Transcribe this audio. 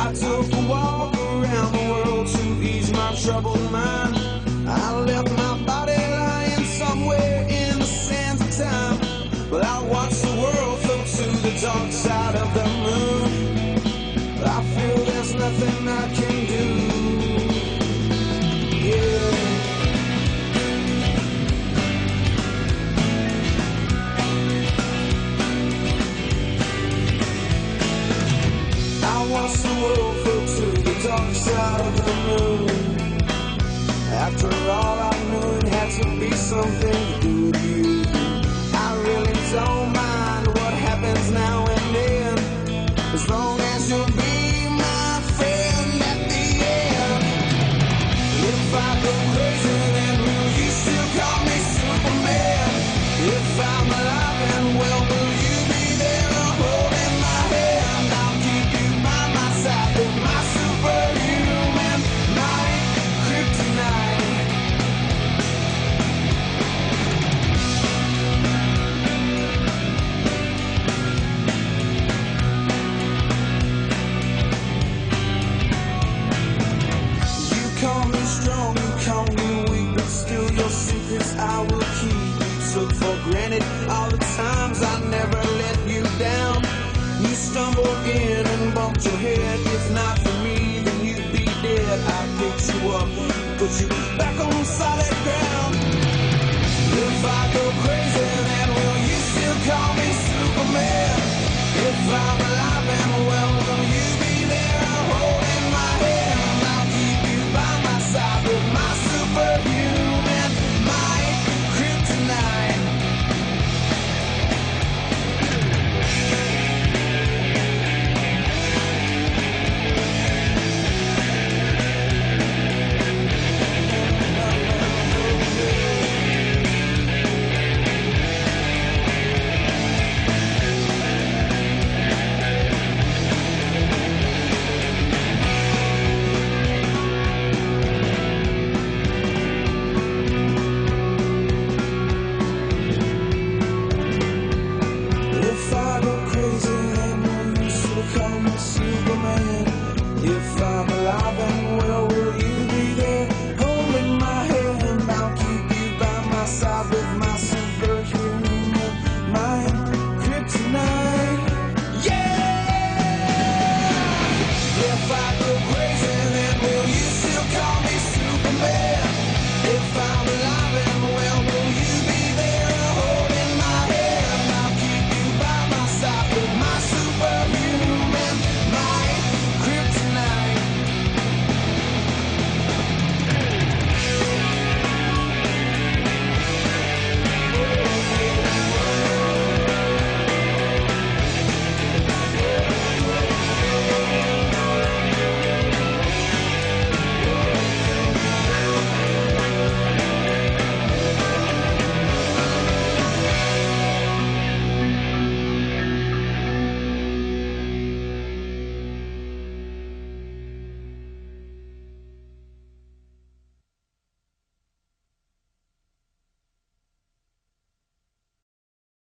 I took a walk around the world to ease my troubled mind. I left my body lying somewhere in the sands of time. But I watched the world float to the dark side of the moon. I feel there's nothing I can do. Yeah. I watched the world float to the dark side of the moon. After all, I knew it had to be something to do with you. I really don't mind what happens now and then, as long as you'll be my friend at the end. If I go crazy, then will you still call me Superman? If I'm alive and well, will you be there holding my hand? I'll keep you by my side, with my superhuman might, kryptonite. You call me strong, you call me weak, but still your secrets I will keep. You took for granted all the times I never let you down. You stumbled in and bumped your head. If not for me, then you'd be dead. I picked you up, put you back on solid ground. If I go crazy, then will you still call me Superman? If I'm alive and well, will you